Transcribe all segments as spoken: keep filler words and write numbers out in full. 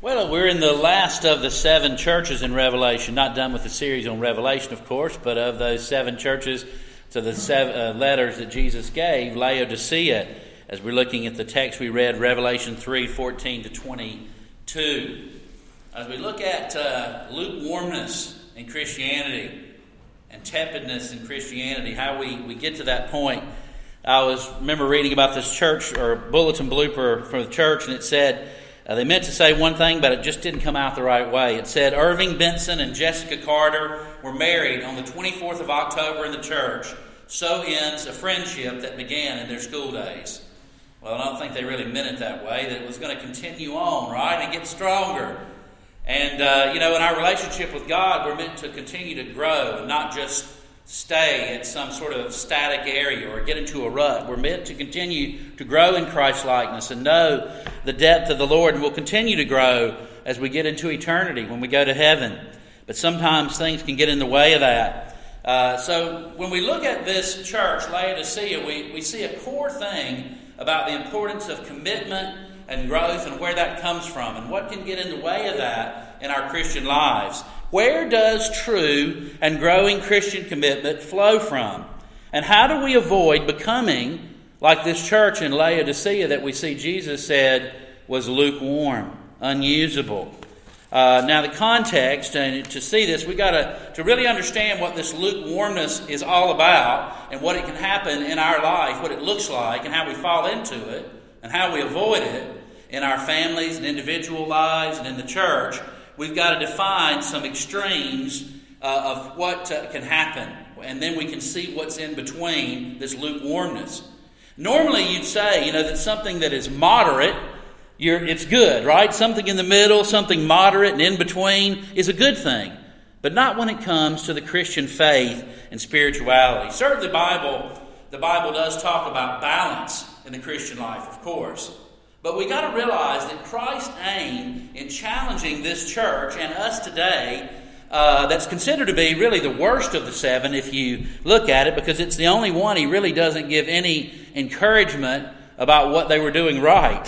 Well, we're in the last of the seven churches in Revelation. Not done with the series on Revelation, of course, but of those seven churches to the seven uh, letters that Jesus gave, Laodicea, as we're looking at the text we read, Revelation three, fourteen to twenty-two. As we look at uh, lukewarmness in Christianity and tepidness in Christianity, how we, we get to that point, I was remember reading about this church or bulletin blooper from the church, and it said, Uh, they meant to say one thing, but it just didn't come out the right way. It said Irving Benson and Jessica Carter were married on the twenty-fourth of October in the church. So ends a friendship that began in their school days. Well, I don't think they really meant it that way, that it was going to continue on, right, and get stronger. And, uh, you know, in our relationship with God, we're meant to continue to grow and not just stay at some sort of static area or get into a rut. We're meant to continue to grow in Christ-likeness and know the depth of the Lord, and we'll continue to grow as we get into eternity when we go to heaven. But sometimes things can get in the way of that. Uh, so when we look at this church, Laodicea, we, we see a core thing about the importance of commitment and growth and where that comes from and what can get in the way of that in our Christian lives. Where does true and growing Christian commitment flow from? And how do we avoid becoming like this church in Laodicea that we see Jesus said was lukewarm, unusable? Uh, now the context, and to see this, we've got to, to really understand what this lukewarmness is all about and what it can happen in our life, what it looks like and how we fall into it and how we avoid it in our families and individual lives and in the church. We've got to define some extremes uh, of what uh, can happen, and then we can see what's in between this lukewarmness. Normally you'd say, you know, that something that is moderate, you're, it's good, right? Something in the middle, something moderate and in between is a good thing, but not when it comes to the Christian faith and spirituality. Certainly the Bible, the Bible does talk about balance in the Christian life, of course. But we got to realize that Christ's aim in challenging this church and us today, uh, that's considered to be really the worst of the seven if you look at it, because it's the only one he really doesn't give any encouragement about what they were doing right.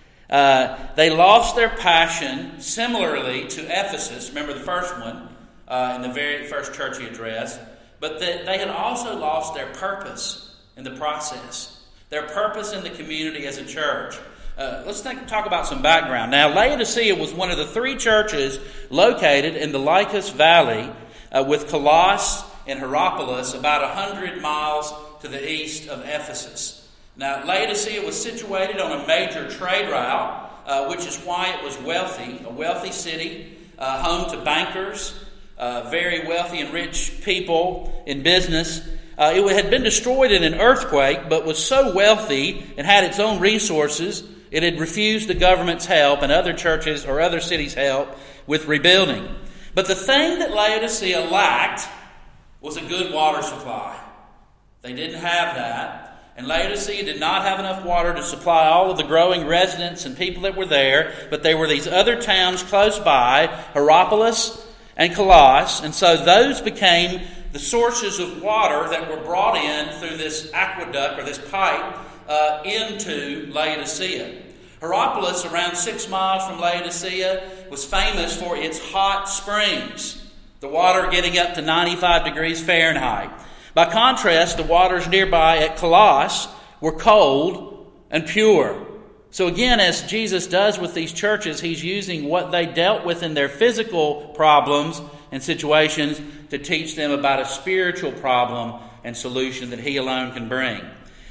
Uh, they lost their passion similarly to Ephesus. Remember the first one uh, in the very first church he addressed. But they, they had also lost their purpose in the process. Their purpose in the community as a church. Uh, let's think, talk about some background. Now, Laodicea was one of the three churches located in the Lycus Valley uh, with Colossus and Hierapolis about one hundred miles to the east of Ephesus. Now, Laodicea was situated on a major trade route, uh, which is why it was wealthy, a wealthy city, uh, home to bankers, uh, very wealthy and rich people in business. Uh, it had been destroyed in an earthquake, but was so wealthy and had its own resources, it had refused the government's help and other churches or other cities' help with rebuilding. But the thing that Laodicea lacked was a good water supply. They didn't have that. And Laodicea did not have enough water to supply all of the growing residents and people that were there. But there were these other towns close by, Hierapolis and Colossus. And so those became the sources of water that were brought in through this aqueduct or this pipe uh, into Laodicea. Hierapolis, around six miles from Laodicea, was famous for its hot springs, the water getting up to ninety-five degrees Fahrenheit. By contrast, the waters nearby at Colossus were cold and pure. So again, as Jesus does with these churches, he's using what they dealt with in their physical problems and situations to teach them about a spiritual problem and solution that he alone can bring.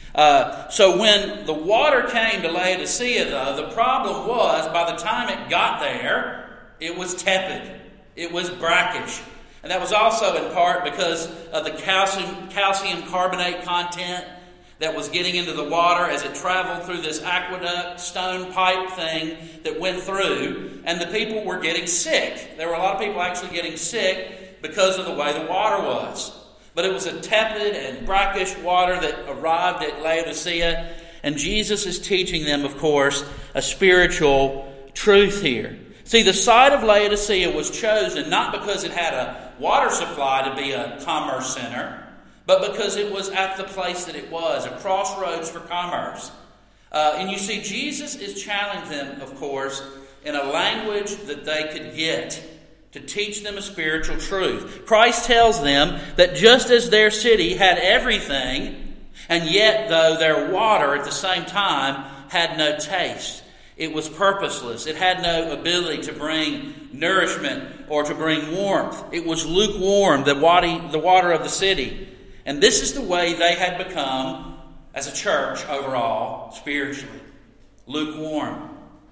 Uh, so when the water came to Laodicea, though, the problem was by the time it got there, it was tepid. It was brackish. And that was also in part because of the calcium, calcium carbonate content that was getting into the water as it traveled through this aqueduct, stone pipe thing that went through. And the people were getting sick. There were a lot of people actually getting sick because of the way the water was. But it was a tepid and brackish water that arrived at Laodicea. And Jesus is teaching them, of course, a spiritual truth here. See, the site of Laodicea was chosen not because it had a water supply to be a commerce center, but because it was at the place that it was, a crossroads for commerce. Uh, and you see, Jesus is challenging them, of course, in a language that they could get to teach them a spiritual truth. Christ tells them that just as their city had everything, and yet though their water at the same time had no taste, it was purposeless. It had no ability to bring nourishment or to bring warmth. It was lukewarm, the water of the city. And this is the way they had become as a church overall, spiritually. Lukewarm,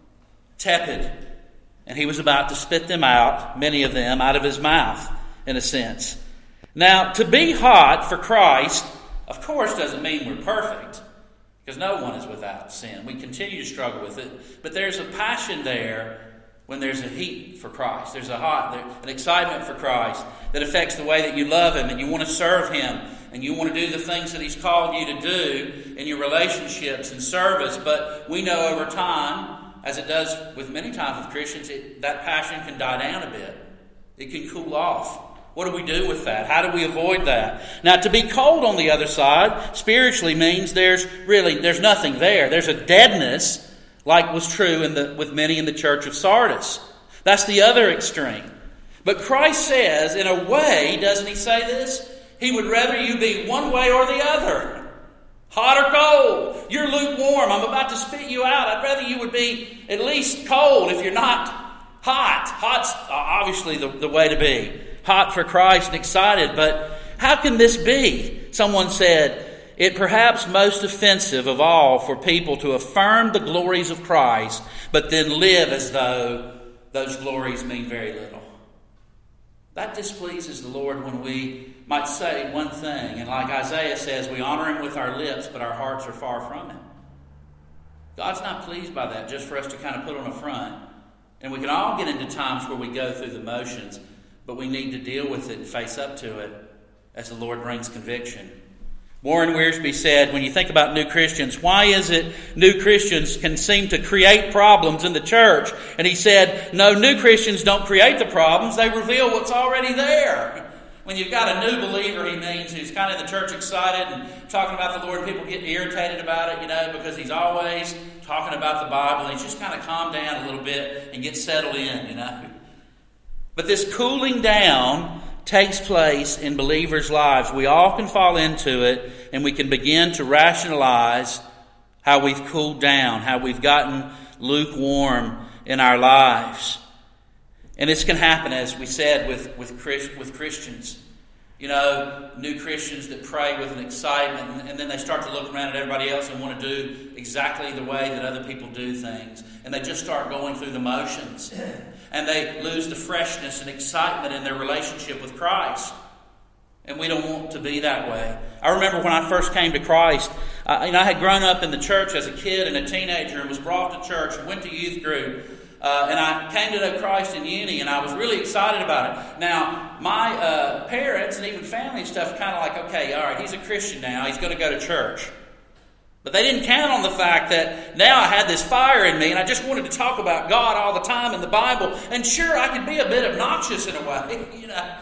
tepid. And he was about to spit them out, many of them, out of his mouth, in a sense. Now, to be hot for Christ, of course, doesn't mean we're perfect. Because no one is without sin. We continue to struggle with it. But there's a passion there when there's a heat for Christ. There's a hot, there, an excitement for Christ that affects the way that you love Him and you want to serve Him and you want to do the things that He's called you to do in your relationships and service. But we know over time, as it does with many times with Christians, it, that passion can die down a bit. It can cool off. What do we do with that? How do we avoid that? Now, to be cold on the other side spiritually means there's really there's nothing there. There's a deadness, like was true in the with many in the church of Sardis. That's the other extreme. But Christ says, in a way, doesn't He say this? He would rather you be one way or the other. Hot or cold. You're lukewarm. I'm about to spit you out. I'd rather you would be at least cold if you're not hot. Hot's obviously the, the way to be. Hot for Christ and excited, but how can this be? Someone said, it perhaps most offensive of all for people to affirm the glories of Christ, but then live as though those glories mean very little. That displeases the Lord when we might say one thing, and like Isaiah says, we honor Him with our lips, but our hearts are far from Him. God's not pleased by that, just for us to kind of put on a front. And we can all get into times where we go through the motions, but we need to deal with it and face up to it as the Lord brings conviction. Warren Wiersbe said, when you think about new Christians, why is it new Christians can seem to create problems in the church? And he said, no, new Christians don't create the problems. They reveal what's already there. When you've got a new believer, he means, who's kind of in the church excited and talking about the Lord, people get irritated about it, you know, because he's always talking about the Bible. He's just kind of calmed down a little bit and gets settled in, you know. But this cooling down takes place in believers' lives. We all can fall into it, and we can begin to rationalize how we've cooled down, how we've gotten lukewarm in our lives. And this can happen, as we said, with, with, Christ, with Christians. You know, new Christians that pray with an excitement, and, and then they start to look around at everybody else and want to do exactly the way that other people do things. And they just start going through the motions. And they lose the freshness and excitement in their relationship with Christ. And we don't want to be that way. I remember when I first came to Christ, I, you know, I had grown up in the church as a kid and a teenager and was brought to church and went to youth group. Uh, and I came to know Christ in uni, and I was really excited about it. Now, my uh, parents and even family and stuff kind of like, okay, all right, he's a Christian now. He's going to go to church. But they didn't count on the fact that now I had this fire in me, and I just wanted to talk about God all the time in the Bible. And sure, I could be a bit obnoxious in a way, you know.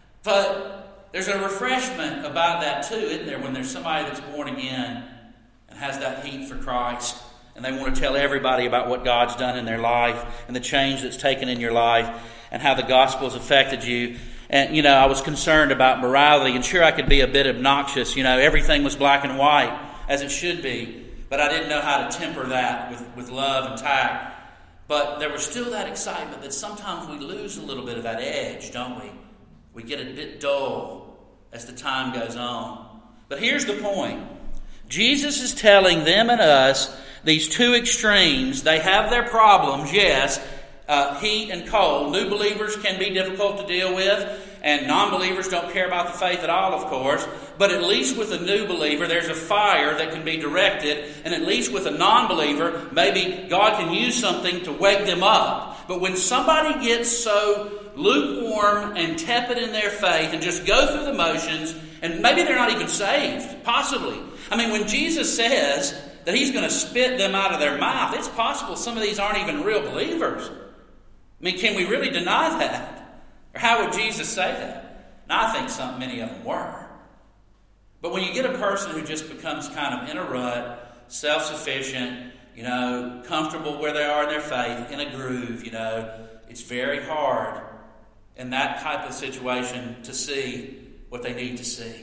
But there's a refreshment about that too, isn't there, when there's somebody that's born again and has that heat for Christ. And they want to tell everybody about what God's done in their life and the change that's taken in your life and how the gospel has affected you. And, you know, I was concerned about morality, and sure, I could be a bit obnoxious. You know, everything was black and white, as it should be. But I didn't know how to temper that with, with love and tact. But there was still that excitement that sometimes we lose a little bit of that edge, don't we? We get a bit dull as the time goes on. But here's the point. Jesus is telling them and us, these two extremes, they have their problems, yes, uh, heat and cold. New believers can be difficult to deal with, and non-believers don't care about the faith at all, of course. But at least with a new believer, there's a fire that can be directed, and at least with a non-believer, maybe God can use something to wake them up. But when somebody gets so lukewarm and tepid in their faith and just go through the motions, and maybe they're not even saved, possibly. I mean, when Jesus says that He's going to spit them out of their mouth, it's possible some of these aren't even real believers. I mean, can we really deny that? Or how would Jesus say that? And I think some, many of them were. But when you get a person who just becomes kind of in a rut, self-sufficient, you know, comfortable where they are in their faith, in a groove, you know. It's very hard in that type of situation to see what they need to see.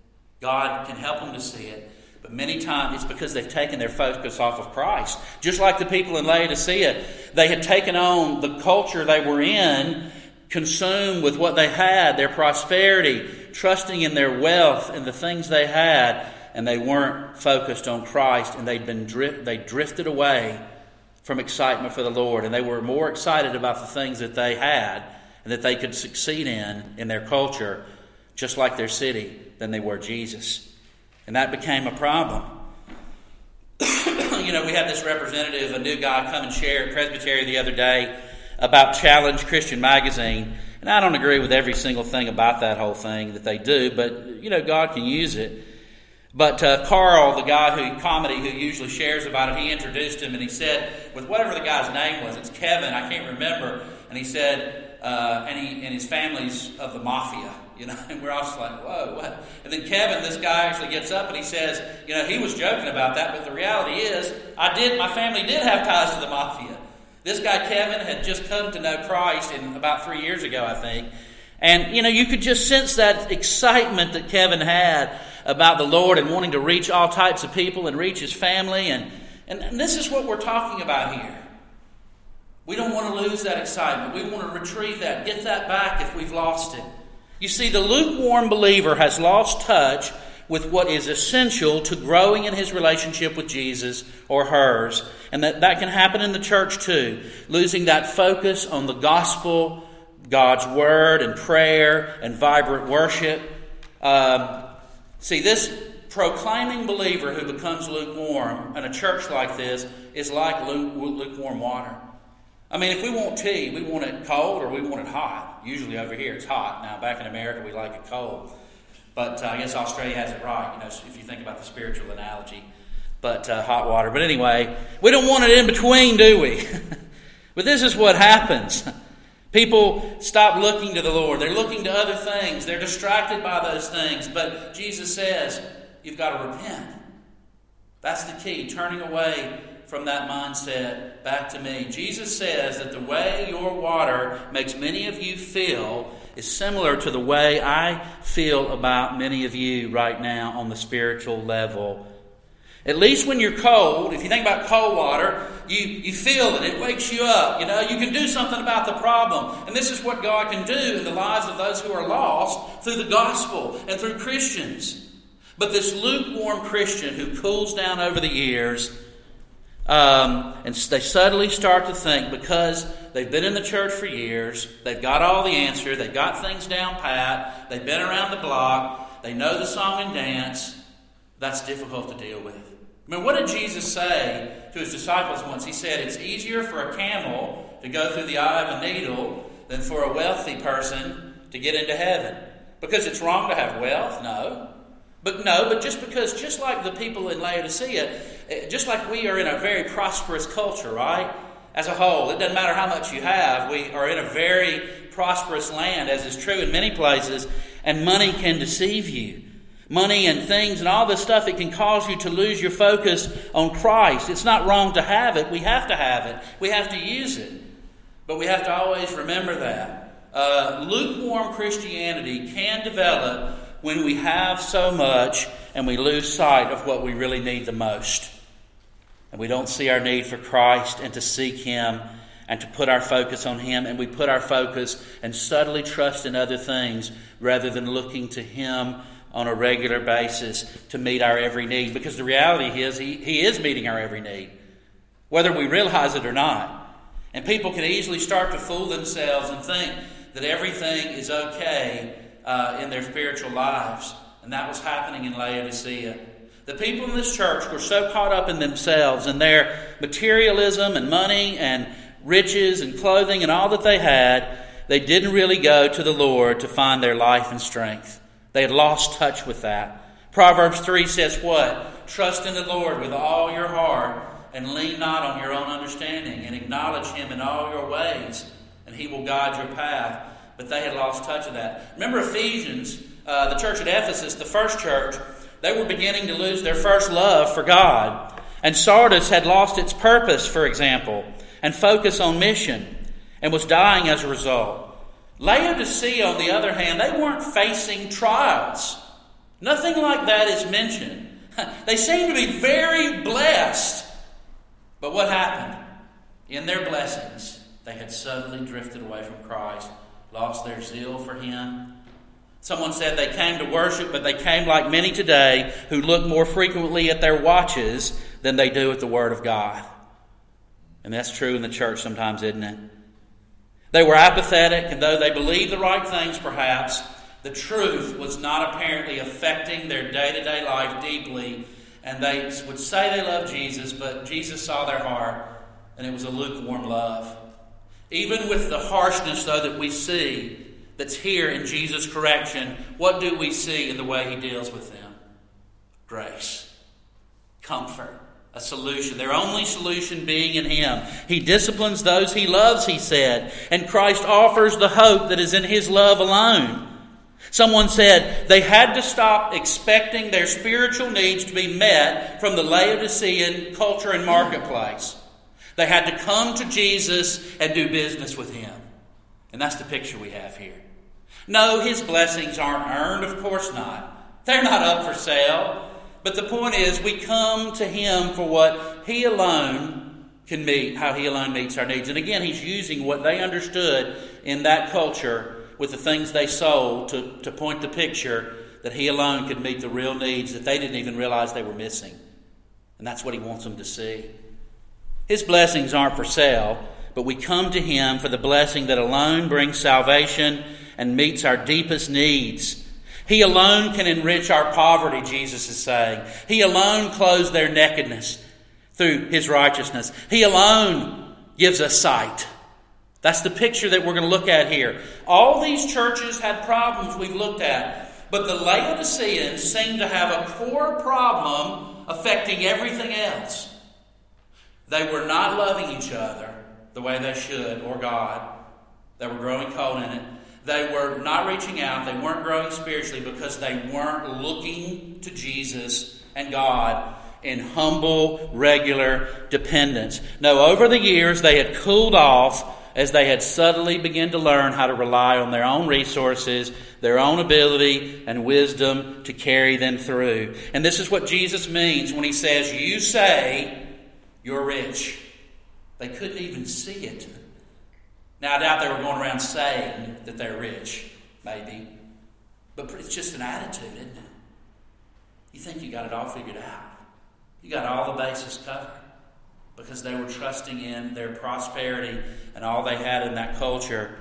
God can help them to see it. But many times it's because they've taken their focus off of Christ. Just like the people in Laodicea, they had taken on the culture they were in, consumed with what they had, their prosperity, trusting in their wealth and the things they had, and they weren't focused on Christ, and they'd been drift, they drifted away from excitement for the Lord, and they were more excited about the things that they had and that they could succeed in in their culture, just like their city, than they were Jesus. And that became a problem. You know, we had this representative, a new guy, come and share at Presbytery the other day about Challenge Christian Magazine. And I don't agree with every single thing about that whole thing that they do, but, you know, God can use it. But uh, Carl, the guy who, comedy, who usually shares about it, he introduced him and he said, with whatever the guy's name was, it's Kevin, I can't remember, and he said, uh, and he and his family's of the mafia. You know, and we're all just like, whoa, what? And then Kevin, this guy actually gets up and he says, you know, he was joking about that, but the reality is, I did, my family did have ties to the mafia. This guy, Kevin, had just come to know Christ in about three years ago, I think. And, you know, you could just sense that excitement that Kevin had about the Lord and wanting to reach all types of people and reach his family. And, and, and this is what we're talking about here. We don't want to lose that excitement. We want to retrieve that, get that back if we've lost it. You see, the lukewarm believer has lost touch with what is essential to growing in his relationship with Jesus or hers. And that, that can happen in the church too. Losing that focus on the gospel, God's word and prayer and vibrant worship. Um, see, this proclaiming believer who becomes lukewarm in a church like this is like lukewarm water. I mean, if we want tea, we want it cold or we want it hot. Usually over here it's hot. Now, back in America, we like it cold. But uh, I guess Australia has it right, you know, if you think about the spiritual analogy. But uh, hot water. But anyway, we don't want it in between, do we? But this is what happens. People stop looking to the Lord. They're looking to other things. They're distracted by those things. But Jesus says, you've got to repent. That's the key, turning away from that mindset back to me. Jesus says that the way your water makes many of you feel is similar to the way I feel about many of you right now on the spiritual level. At least when you're cold, if you think about cold water, you, you feel it. It wakes you up. You know, you can do something about the problem. And this is what God can do in the lives of those who are lost through the gospel and through Christians. But this lukewarm Christian who cools down over the years, Um, and they suddenly start to think, because they've been in the church for years, they've got all the answer, they've got things down pat, they've been around the block, they know the song and dance, that's difficult to deal with. I mean, what did Jesus say to his disciples once? He said, it's easier for a camel to go through the eye of a needle than for a wealthy person to get into heaven. Because it's wrong to have wealth? No. But no, but just because, just like the people in Laodicea, just like we are in a very prosperous culture, right? As a whole, it doesn't matter how much you have. We are in a very prosperous land, as is true in many places, and money can deceive you. Money and things and all this stuff, it can cause you to lose your focus on Christ. It's not wrong to have it. We have to have it. We have to use it. But we have to always remember that. Uh, lukewarm Christianity can develop when we have so much and we lose sight of what we really need the most. And we don't see our need for Christ and to seek Him and to put our focus on Him. And we put our focus and subtly trust in other things rather than looking to Him on a regular basis to meet our every need. Because the reality is He, he is meeting our every need, whether we realize it or not. And people can easily start to fool themselves and think that everything is okay Uh, in their spiritual lives. And that was happening in Laodicea. The people in this church were so caught up in themselves and their materialism and money and riches and clothing and all that they had, they didn't really go to the Lord to find their life and strength. They had lost touch with that. Proverbs three says what? Trust in the Lord with all your heart and lean not on your own understanding, and acknowledge Him in all your ways, and He will guide your path. But they had lost touch of that. Remember Ephesians, uh, the church at Ephesus, the first church, they were beginning to lose their first love for God. And Sardis had lost its purpose, for example, and focus on mission, and was dying as a result. Laodicea, on the other hand, they weren't facing trials. Nothing like that is mentioned. They seem to be very blessed. But what happened? In their blessings, they had suddenly drifted away from Christ, lost their zeal for Him. Someone said they came to worship, but they came like many today who look more frequently at their watches than they do at the Word of God. And that's true in the church sometimes, isn't it? They were apathetic, and though they believed the right things perhaps, the truth was not apparently affecting their day-to-day life deeply. And they would say they loved Jesus, but Jesus saw their heart, and it was a lukewarm love. Even with the harshness, though, that we see that's here in Jesus' correction, what do we see in the way He deals with them? Grace, comfort, a solution. Their only solution being in Him. He disciplines those He loves, He said, and Christ offers the hope that is in His love alone. Someone said they had to stop expecting their spiritual needs to be met from the Laodicean culture and marketplace. They had to come to Jesus and do business with Him. And that's the picture we have here. No, His blessings aren't earned, of course not. They're not up for sale. But the point is, we come to Him for what He alone can meet, how He alone meets our needs. And again, He's using what they understood in that culture with the things they sold to, to point the picture that He alone could meet the real needs that they didn't even realize they were missing. And that's what He wants them to see. His blessings aren't for sale, but we come to Him for the blessing that alone brings salvation and meets our deepest needs. He alone can enrich our poverty, Jesus is saying. He alone clothes their nakedness through His righteousness. He alone gives us sight. That's the picture that we're going to look at here. All these churches had problems we've looked at, but the Laodiceans seem to have a core problem affecting everything else. They were not loving each other the way they should, or God. They were growing cold in it. They were not reaching out. They weren't growing spiritually because they weren't looking to Jesus and God in humble, regular dependence. No, over the years they had cooled off as they had subtly begun to learn how to rely on their own resources, their own ability and wisdom to carry them through. And this is what Jesus means when He says, you say you're rich. They couldn't even see it. Now, I doubt they were going around saying that they're rich, maybe. But it's just an attitude, isn't it? You think you got it all figured out. You got all the bases covered. Because they were trusting in their prosperity and all they had in that culture.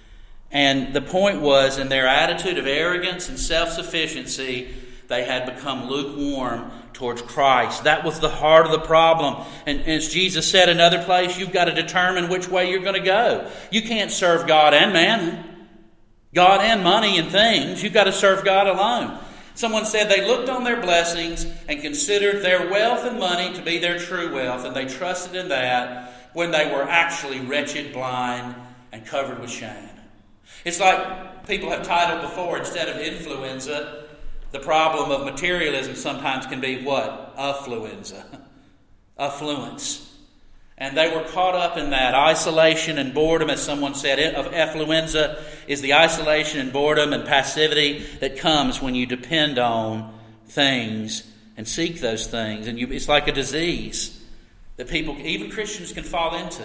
And the point was, in their attitude of arrogance and self-sufficiency, they had become lukewarm towards Christ. That was the heart of the problem. And as Jesus said in another place, you've got to determine which way you're going to go. You can't serve God and mammon, God and money and things. You've got to serve God alone. Someone said they looked on their blessings and considered their wealth and money to be their true wealth, and they trusted in that when they were actually wretched, blind, and covered with shame. It's like people have titled before, instead of influenza, the problem of materialism sometimes can be what? Affluenza. Affluence. And they were caught up in that. Isolation and boredom, as someone said, of affluenza is the isolation and boredom and passivity that comes when you depend on things and seek those things. And you, it's like a disease that people, even Christians, can fall into.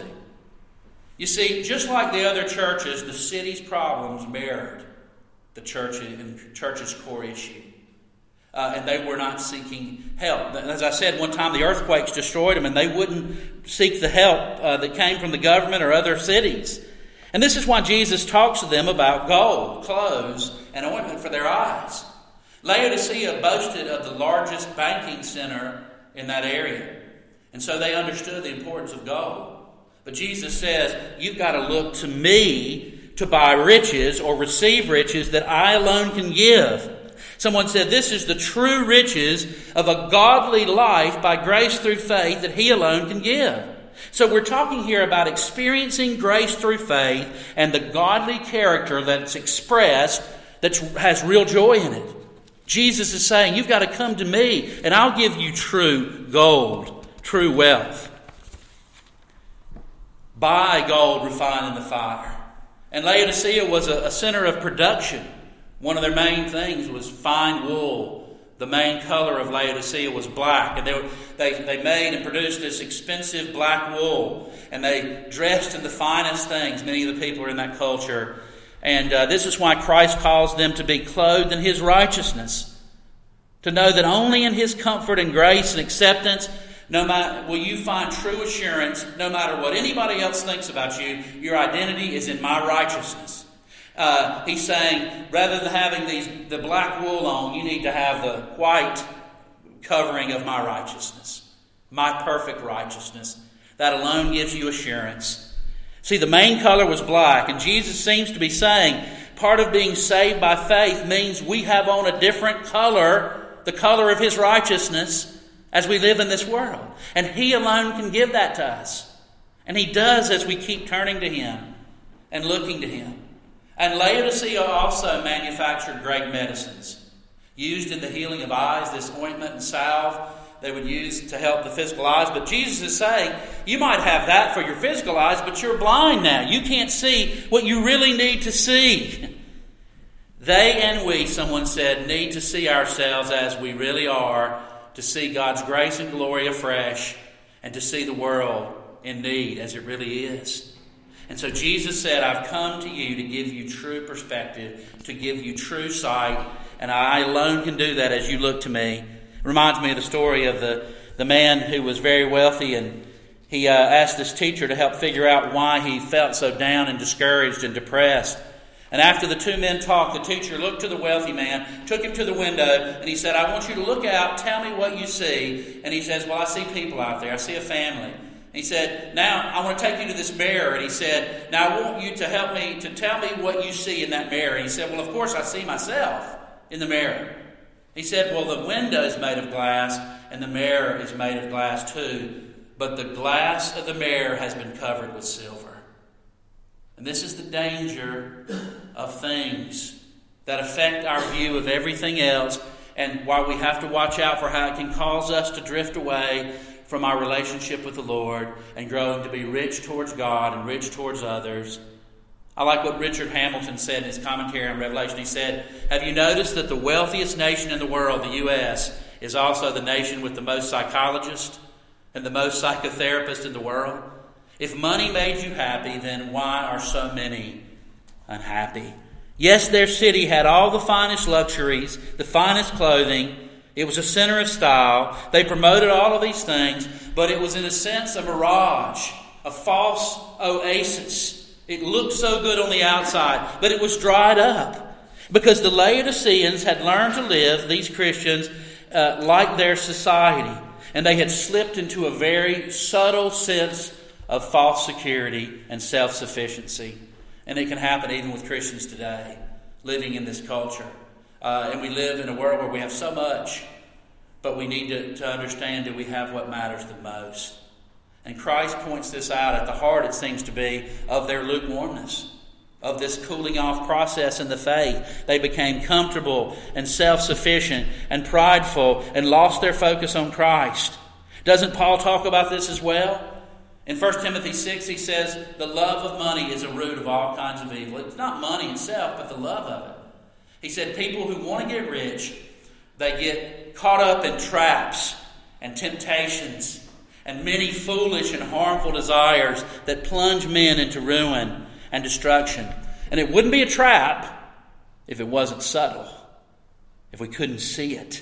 You see, just like the other churches, the city's problems mirrored the church and church's core issue. Uh, and they were not seeking help. As I said, one time the earthquakes destroyed them, and they wouldn't seek the help uh, that came from the government or other cities. And this is why Jesus talks to them about gold, clothes, and ointment for their eyes. Laodicea boasted of the largest banking center in that area. And so they understood the importance of gold. But Jesus says, you've got to look to me to buy riches or receive riches that I alone can give. Someone said this is the true riches of a godly life by grace through faith that He alone can give. So we're talking here about experiencing grace through faith and the godly character that's expressed that has real joy in it. Jesus is saying, you've got to come to me and I'll give you true gold, true wealth. Buy gold refined in the fire. And Laodicea was a, a center of production. One of their main things was fine wool. The main color of Laodicea was black. And they, were, they, they made and produced this expensive black wool. And they dressed in the finest things. Many of the people are in that culture. And uh, this is why Christ calls them to be clothed in His righteousness. To know that only in His comfort and grace and acceptance no matter will you find true assurance, no matter what anybody else thinks about you, your identity is in my righteousness. Uh, he's saying, rather than having these the black wool on, you need to have the white covering of my righteousness, my perfect righteousness. That alone gives you assurance. See, the main color was black, and Jesus seems to be saying part of being saved by faith means we have on a different color, the color of His righteousness, as we live in this world. And He alone can give that to us. And He does as we keep turning to Him and looking to Him. And Laodicea also manufactured great medicines. Used in the healing of eyes, this ointment and salve they would use to help the physical eyes. But Jesus is saying, you might have that for your physical eyes, but you're blind now. You can't see what you really need to see. They and we, someone said, need to see ourselves as we really are, to see God's grace and glory afresh, and to see the world in need as it really is. And so Jesus said, I've come to you to give you true perspective, to give you true sight, and I alone can do that as you look to me. It reminds me of the story of the, the man who was very wealthy, and he uh, asked his teacher to help figure out why he felt so down and discouraged and depressed. And after the two men talked, the teacher looked to the wealthy man, took him to the window, and he said, I want you to look out, tell me what you see. And he says, well, I see people out there. I see a family. And he said, now I want to take you to this mirror. And he said, now I want you to help me, to tell me what you see in that mirror. And he said, well, of course I see myself in the mirror. He said, well, the window is made of glass, and the mirror is made of glass too. But the glass of the mirror has been covered with silver. And this is the danger of things that affect our view of everything else, and why we have to watch out for how it can cause us to drift away from our relationship with the Lord and growing to be rich towards God and rich towards others. I like what Richard Hamilton said in his commentary on Revelation. He said, have you noticed that the wealthiest nation in the world, the U S, is also the nation with the most psychologists and the most psychotherapists in the world? If money made you happy, then why are so many unhappy? Yes, their city had all the finest luxuries, the finest clothing. It was a center of style. They promoted all of these things, but it was in a sense a mirage, a false oasis. It looked so good on the outside, but it was dried up because the Laodiceans had learned to live, these Christians, uh, like their society. And they had slipped into a very subtle sense of false security and self-sufficiency. And it can happen even with Christians today, living in this culture. Uh, and we live in a world where we have so much, but we need to, to understand that we have what matters the most. And Christ points this out at the heart, it seems to be, of their lukewarmness, of this cooling off process in the faith. They became comfortable and self-sufficient and prideful and lost their focus on Christ. Doesn't Paul talk about this as well? In First Timothy six, he says, the love of money is a root of all kinds of evil. It's not money itself, but the love of it. He said people who want to get rich, they get caught up in traps and temptations and many foolish and harmful desires that plunge men into ruin and destruction. And it wouldn't be a trap if it wasn't subtle, if we couldn't see it.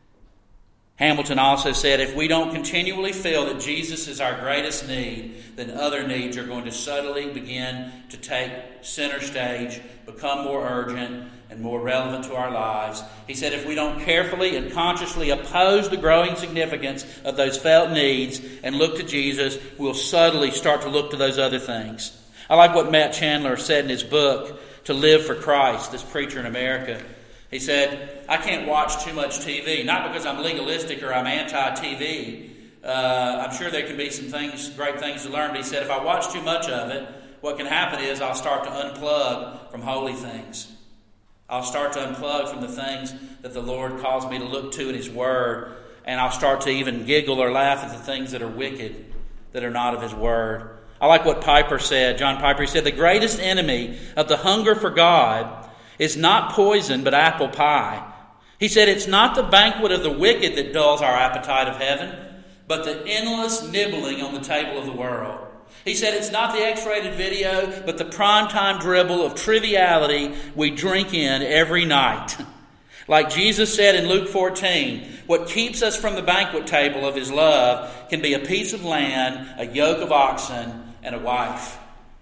Hamilton also said, if we don't continually feel that Jesus is our greatest need, then other needs are going to subtly begin to take center stage, become more urgent and more relevant to our lives. He said, if we don't carefully and consciously oppose the growing significance of those felt needs and look to Jesus, we'll subtly start to look to those other things. I like what Matt Chandler said in his book, To Live for Christ, this preacher in America. He said, I can't watch too much T V, not because I'm legalistic or I'm anti-T V. Uh, I'm sure there can be some things, great things to learn, but he said, if I watch too much of it, what can happen is I'll start to unplug from holy things. I'll start to unplug from the things that the Lord calls me to look to in His Word. and I'll start to even giggle or laugh at the things that are wicked, that are not of His Word. I like what Piper said, John Piper. He said, the greatest enemy of the hunger for God is not poison, but apple pie. He said, it's not the banquet of the wicked that dulls our appetite of heaven, but the endless nibbling on the table of the world. He said, it's not the X-rated video, but the primetime dribble of triviality we drink in every night. Like Jesus said in Luke fourteen, what keeps us from the banquet table of His love can be a piece of land, a yoke of oxen, and a wife.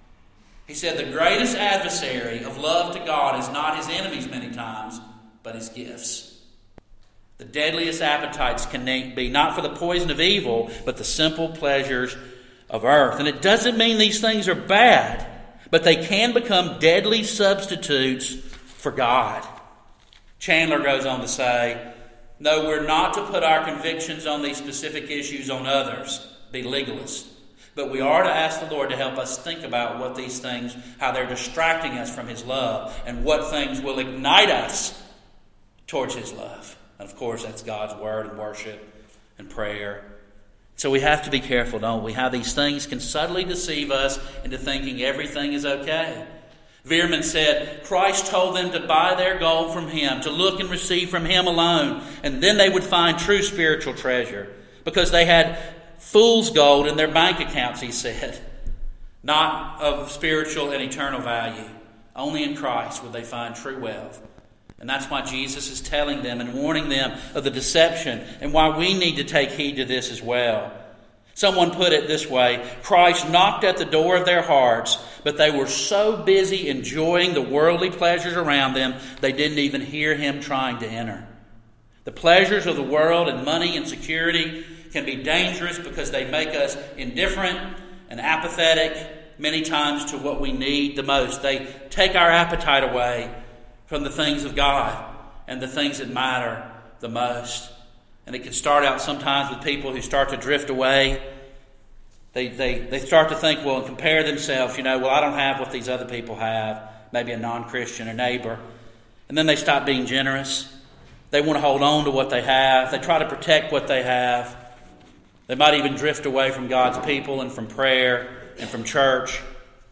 He said the greatest adversary of love to God is not His enemies many times, but His gifts. The deadliest appetites can be not for the poison of evil, but the simple pleasures of earth. And it doesn't mean these things are bad, but they can become deadly substitutes for God. Chandler goes on to say, no, we're not to put our convictions on these specific issues on others, be legalists. But we are to ask the Lord to help us think about what these things, how they're distracting us from His love, and what things will ignite us towards His love. And of course, that's God's Word and worship and prayer. So we have to be careful, don't we? How these things can subtly deceive us into thinking everything is okay. Veerman said, Christ told them to buy their gold from Him, to look and receive from Him alone, and then they would find true spiritual treasure. Because they had fool's gold in their bank accounts, he said, not of spiritual and eternal value. Only in Christ would they find true wealth. And that's why Jesus is telling them and warning them of the deception, and why we need to take heed to this as well. Someone put it this way, Christ knocked at the door of their hearts, but they were so busy enjoying the worldly pleasures around them, they didn't even hear Him trying to enter. The pleasures of the world and money and security can be dangerous because they make us indifferent and apathetic many times to what we need the most. They take our appetite away from the things of God and the things that matter the most. And it can start out sometimes with people who start to drift away. They, they, they start to think, well, and compare themselves, you know, well, I don't have what these other people have. Maybe a non-Christian, a neighbor. And then they stop being generous. They want to hold on to what they have. They try to protect what they have. They might even drift away from God's people and from prayer and from church.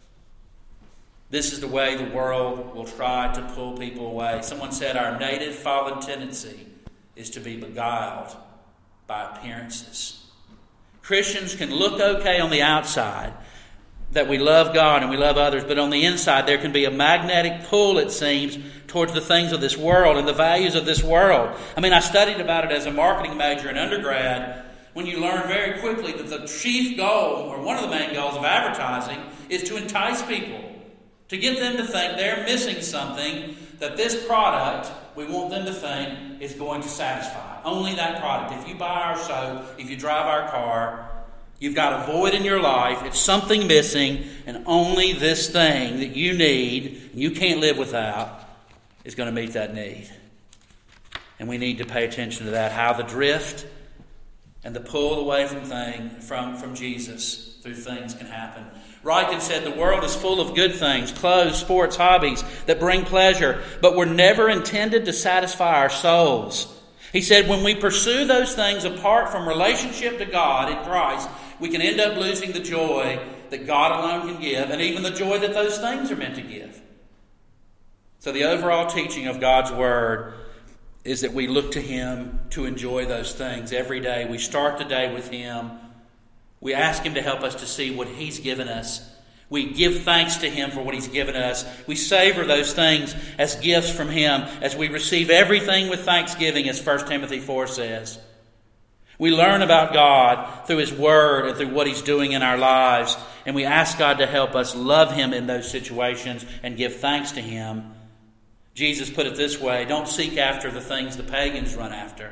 This is the way the world will try to pull people away. Someone said our native fallen tendency is to be beguiled by appearances. Christians can look okay on the outside, that we love God and we love others, but on the inside there can be a magnetic pull, it seems, towards the things of this world and the values of this world. I mean, I studied about it as a marketing major in undergrad, when you learn very quickly that the chief goal, or one of the main goals of advertising, is to entice people, to get them to think they're missing something, that this product, we want them to think, is going to satisfy. Only that product. If you buy our soap, if you drive our car, you've got a void in your life, it's something missing, and only this thing that you need, and you can't live without, is going to meet that need. And we need to pay attention to that, how the drift and the pull away from thing, from, from Jesus through things can happen. Ryken said the world is full of good things, clothes, sports, hobbies that bring pleasure, but were never intended to satisfy our souls. He said when we pursue those things apart from relationship to God in Christ, we can end up losing the joy that God alone can give, and even the joy that those things are meant to give. So the overall teaching of God's Word is that we look to Him to enjoy those things every day. We start the day with Him. We ask Him to help us to see what He's given us. We give thanks to Him for what He's given us. We savor those things as gifts from Him as we receive everything with thanksgiving, as First Timothy four says. We learn about God through His Word and through what He's doing in our lives, and we ask God to help us love Him in those situations and give thanks to Him. Jesus put it this way, don't seek after the things the pagans run after,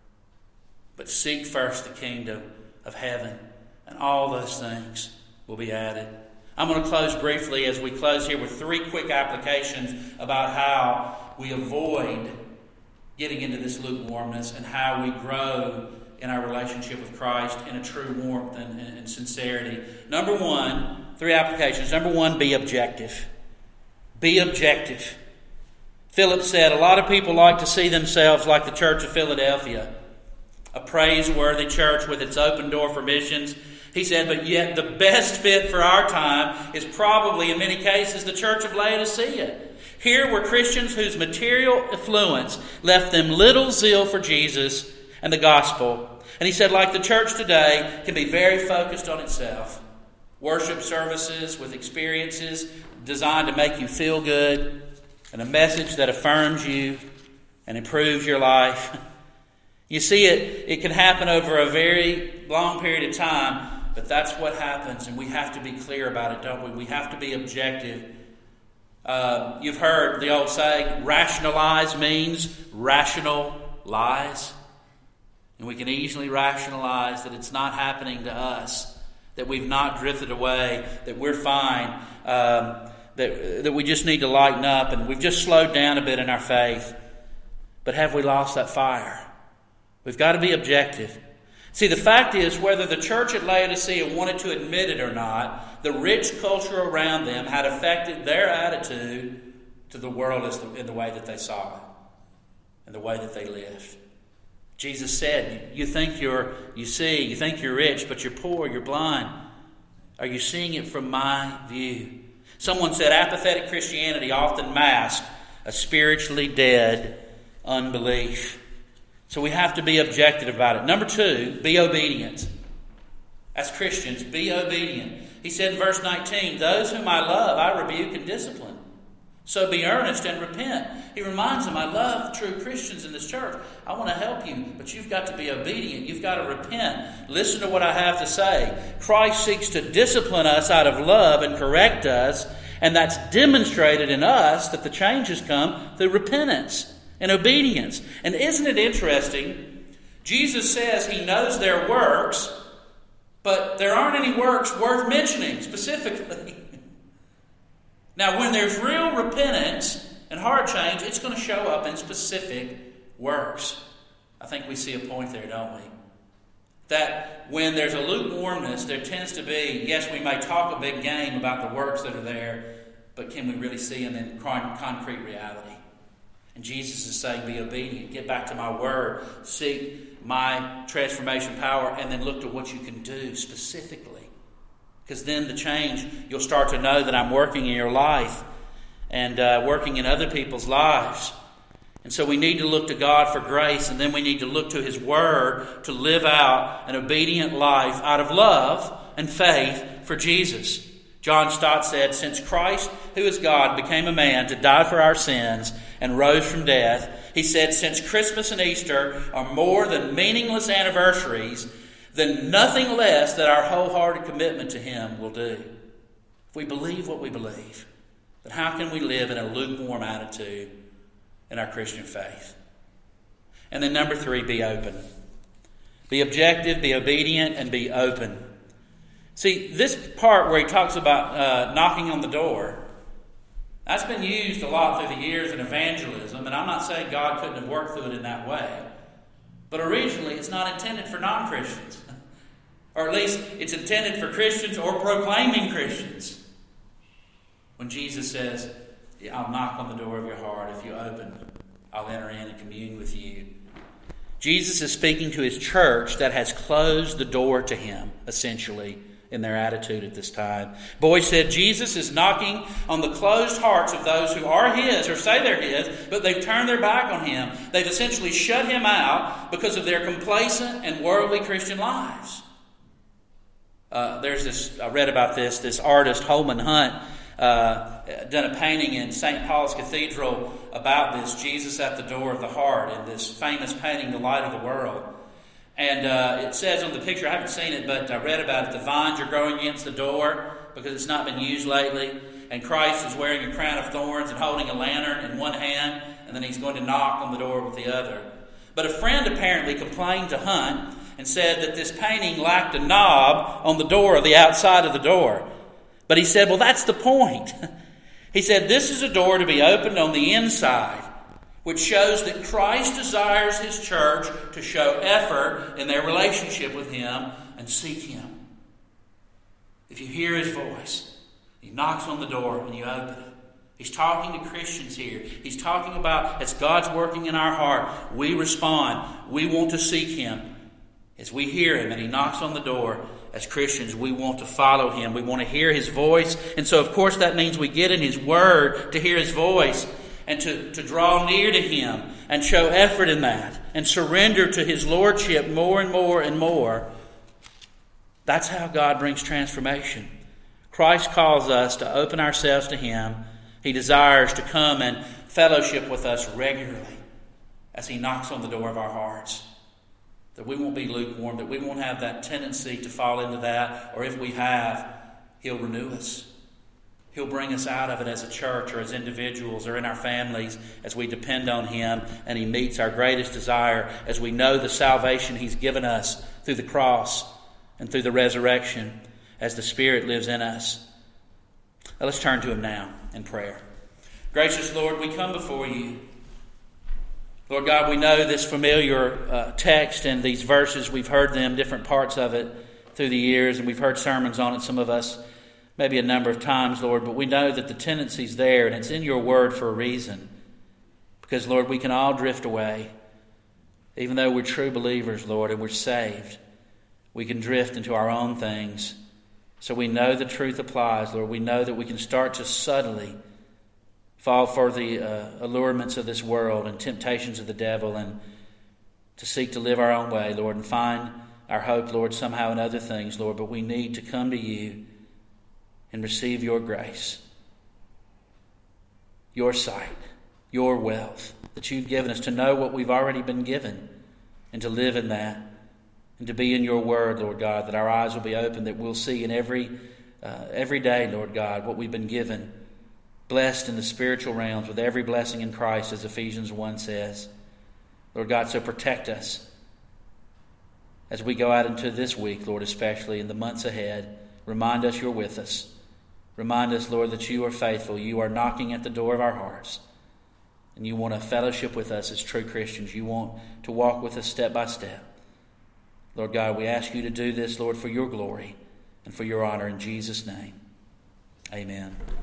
but seek first the kingdom of heaven, and all those things will be added. I'm going to close briefly as we close here with three quick applications about how we avoid getting into this lukewarmness and how we grow in our relationship with Christ in a true warmth and, and sincerity. Number one, three applications. Number one, be objective. Be objective. Philip said, a lot of people like to see themselves like the Church of Philadelphia. a praiseworthy church with its open door for missions. He said, but yet the best fit for our time is probably, in many cases, the church of Laodicea. Here were Christians whose material affluence left them little zeal for Jesus and the gospel. And he said, like the church today, can be very focused on itself. Worship services with experiences designed to make you feel good, and a message that affirms you and improves your life. You see, it, it can happen over a very long period of time, but that's what happens, and we have to be clear about it, don't we? We have to be objective. Uh, you've heard the old saying, rationalize means rational lies. And we can easily rationalize that it's not happening to us, that we've not drifted away, that we're fine, um, that, that we just need to lighten up, and we've just slowed down a bit in our faith. But have we lost that fire? We've got to be objective. See, the fact is, whether the church at Laodicea wanted to admit it or not, the rich culture around them had affected their attitude to the world as the, in the way that they saw it, and the way that they lived. Jesus said, you think you're, you see, you think you're rich, but you're poor, you're blind. Are you seeing it from my view? Someone said apathetic Christianity often masks a spiritually dead unbelief. So we have to be objective about it. Number two, be obedient. As Christians, be obedient. He said in verse nineteen, those whom I love, I rebuke and discipline. So be earnest and repent. He reminds them, I love true Christians in this church. I want to help you, but you've got to be obedient. You've got to repent. Listen to what I have to say. Christ seeks to discipline us out of love and correct us, and that's demonstrated in us that the change has come through repentance and obedience. And isn't it interesting? Jesus says he knows their works, but there aren't any works worth mentioning specifically. Now, when there's real repentance and heart change, it's going to show up in specific works. I think we see a point there, don't we? That when there's a lukewarmness, there tends to be, yes, we may talk a big game about the works that are there, but can we really see them in concrete reality? And Jesus is saying, be obedient, get back to my word, seek my transformation power, and then look to what you can do specifically. Because then the change, you'll start to know that I'm working in your life and uh, working in other people's lives. And so we need to look to God for grace, and then we need to look to His Word to live out an obedient life out of love and faith for Jesus. John Stott said, since Christ, who is God, became a man to die for our sins and rose from death, he said, since Christmas and Easter are more than meaningless anniversaries, then nothing less than our wholehearted commitment to Him will do. If we believe what we believe, then how can we live in a lukewarm attitude in our Christian faith? And then number three, be open. Be objective, be obedient, and be open. See, this part where he talks about uh, knocking on the door, that's been used a lot through the years in evangelism, and I'm not saying God couldn't have worked through it in that way. But originally, it's not intended for non-Christians. Or at least, it's intended for Christians or proclaiming Christians. When Jesus says, I'll knock on the door of your heart. If you open, I'll enter in and commune with you. Jesus is speaking to His church that has closed the door to Him, essentially, in their attitude at this time. Boyd said, Jesus is knocking on the closed hearts of those who are His, or say they're His, but they've turned their back on Him. They've essentially shut Him out because of their complacent and worldly Christian lives. Uh, there's this, I read about this, this artist, Holman Hunt, uh, done a painting in Saint Paul's Cathedral about this, Jesus at the door of the heart, in this famous painting, The Light of the World. And uh, it says on the picture, I haven't seen it, but I read about it, the vines are growing against the door because it's not been used lately. And Christ is wearing a crown of thorns and holding a lantern in one hand, and then He's going to knock on the door with the other. But a friend apparently complained to Hunt and said that this painting lacked a knob on the door, or the outside of the door. But he said, well, that's the point. He said, this is a door to be opened on the inside, which shows that Christ desires His church to show effort in their relationship with Him and seek Him. If you hear His voice, He knocks on the door and you open it. He's talking to Christians here. He's talking about, as God's working in our heart, we respond. We want to seek Him. As we hear him and he knocks on the door, as Christians, we want to follow him. We want to hear his voice. And so, of course, that means we get in his word to hear his voice and to, to draw near to him and show effort in that and surrender to his lordship more and more and more. That's how God brings transformation. Christ calls us to open ourselves to him. He desires to come and fellowship with us regularly as he knocks on the door of our hearts. That we won't be lukewarm, that we won't have that tendency to fall into that, or if we have, he'll renew us. He'll bring us out of it as a church or as individuals or in our families as we depend on him, and he meets our greatest desire as we know the salvation he's given us through the cross and through the resurrection as the Spirit lives in us. Now let's turn to him now in prayer. Gracious Lord, we come before you. Lord God, we know this familiar uh, text and these verses. We've heard them, different parts of it through the years, and we've heard sermons on it, some of us maybe a number of times, Lord. But we know that the tendency's there, and it's in your word for a reason. Because, Lord, we can all drift away. Even though we're true believers, Lord, and we're saved, we can drift into our own things. So we know the truth applies, Lord. We know that we can start to subtly fall for the uh, allurements of this world and temptations of the devil and to seek to live our own way, Lord, and find our hope, Lord, somehow in other things, Lord. But we need to come to you and receive your grace, your sight, your wealth that you've given us to know what we've already been given and to live in that and to be in your word, Lord God, that our eyes will be open, that we'll see in every, uh, every day, Lord God, what we've been given. Blessed in the spiritual realms with every blessing in Christ, as Ephesians one says. Lord God, so protect us as we go out into this week, Lord, especially in the months ahead. Remind us you're with us. Remind us, Lord, that you are faithful. You are knocking at the door of our hearts. And you want to fellowship with us as true Christians. You want to walk with us step by step. Lord God, we ask you to do this, Lord, for your glory and for your honor in Jesus' name. Amen.